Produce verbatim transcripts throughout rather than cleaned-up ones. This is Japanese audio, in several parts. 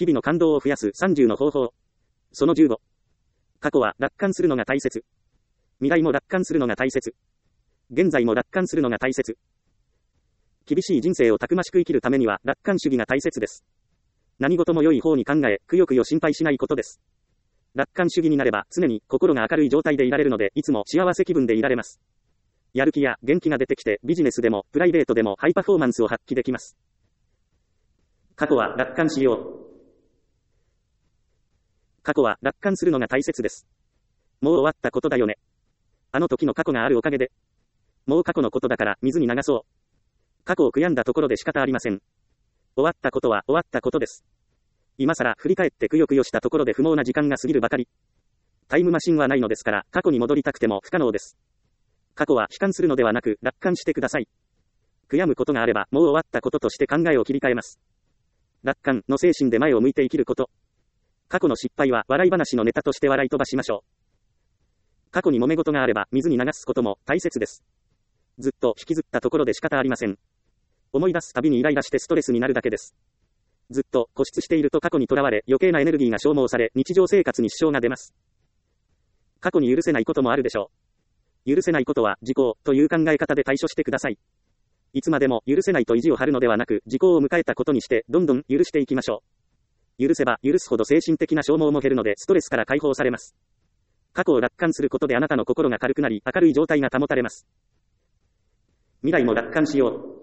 日々の感動を増やすさんじゅうの方法。そのじゅうご。過去は楽観するのが大切。未来も楽観するのが大切。現在も楽観するのが大切。厳しい人生をたくましく生きるためには楽観主義が大切です。何事も良い方に考え、くよくよ心配しないことです。楽観主義になれば常に心が明るい状態でいられるので、いつも幸せ気分でいられます。やる気や元気が出てきて、ビジネスでもプライベートでもハイパフォーマンスを発揮できます。過去は楽観しよう。過去は楽観するのが大切です。もう終わったことだよね。あの時の過去があるおかげで。もう過去のことだから水に流そう。過去を悔やんだところで仕方ありません。終わったことは終わったことです。今更振り返ってくよくよしたところで不毛な時間が過ぎるばかり。タイムマシンはないのですから、過去に戻りたくても不可能です。過去は悲観するのではなく楽観してください。悔やむことがあればもう終わったこととして考えを切り替えます。楽観の精神で前を向いて生きること。過去の失敗は笑い話のネタとして笑い飛ばしましょう。過去に揉め事があれば水に流すことも大切です。ずっと引きずったところで仕方ありません。思い出すたびにイライラしてストレスになるだけです。ずっと固執していると過去にとらわれ余計なエネルギーが消耗され日常生活に支障が出ます。過去に許せないこともあるでしょう。許せないことは時効という考え方で対処してください。いつまでも許せないと意地を張るのではなく時効を迎えたことにしてどんどん許していきましょう。許せば許すほど精神的な消耗も減るのでストレスから解放されます。過去を楽観することであなたの心が軽くなり明るい状態が保たれます。未来も楽観しよう。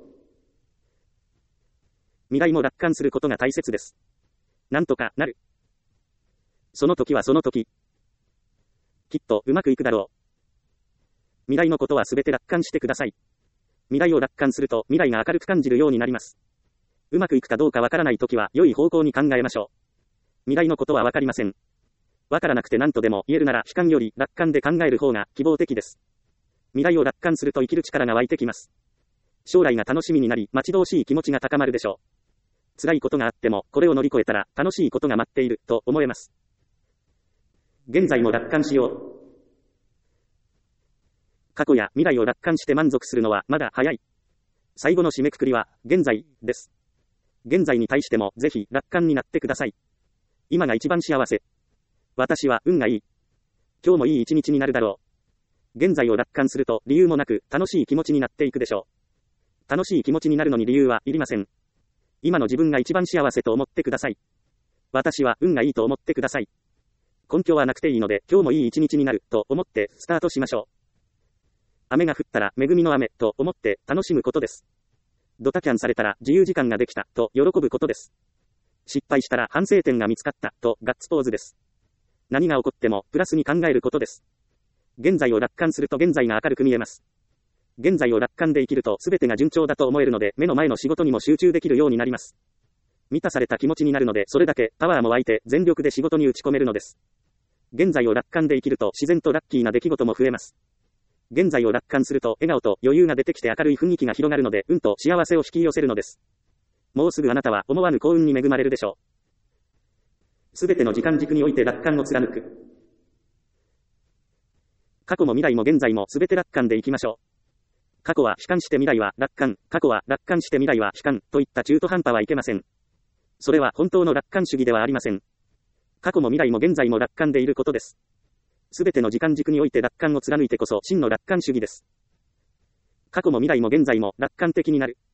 未来も楽観することが大切です。なんとかなる。その時はその時。きっとうまくいくだろう。未来のことはすべて楽観してください。未来を楽観すると未来が明るく感じるようになります。うまくいくかどうかわからないときは良い方向に考えましょう。未来のことはわかりません。わからなくて何とでも言えるなら悲観より楽観で考える方が希望的です。未来を楽観すると生きる力が湧いてきます。将来が楽しみになり待ち遠しい気持ちが高まるでしょう。辛いことがあってもこれを乗り越えたら楽しいことが待っていると思えます。現在も楽観しよう。過去や未来を楽観して満足するのはまだ早い。最後の締めくくりは現在です。現在に対してもぜひ楽観になってください。今が一番幸せ。私は運がいい。今日もいい一日になるだろう。現在を楽観すると理由もなく楽しい気持ちになっていくでしょう。楽しい気持ちになるのに理由はいりません。今の自分が一番幸せと思ってください。私は運がいいと思ってください。根拠はなくていいので今日もいい一日になると思ってスタートしましょう。雨が降ったら恵みの雨と思って楽しむことです。ドタキャンされたら自由時間ができたと喜ぶことです。失敗したら反省点が見つかったとガッツポーズです。何が起こってもプラスに考えることです。現在を楽観すると現在が明るく見えます。現在を楽観で生きると全てが順調だと思えるので目の前の仕事にも集中できるようになります。満たされた気持ちになるのでそれだけパワーも湧いて全力で仕事に打ち込めるのです。現在を楽観で生きると自然とラッキーな出来事も増えます。現在を楽観すると笑顔と余裕が出てきて明るい雰囲気が広がるので運と幸せを引き寄せるのです。もうすぐあなたは思わぬ幸運に恵まれるでしょう。すべての時間軸において楽観を貫く。過去も未来も現在もすべて楽観でいきましょう。過去は悲観して未来は楽観、過去は楽観して未来は悲観といった中途半端はいけません。それは本当の楽観主義ではありません。過去も未来も現在も楽観でいることです。すべての時間軸において楽観を貫いてこそ真の楽観主義です。過去も未来も現在も楽観的になる。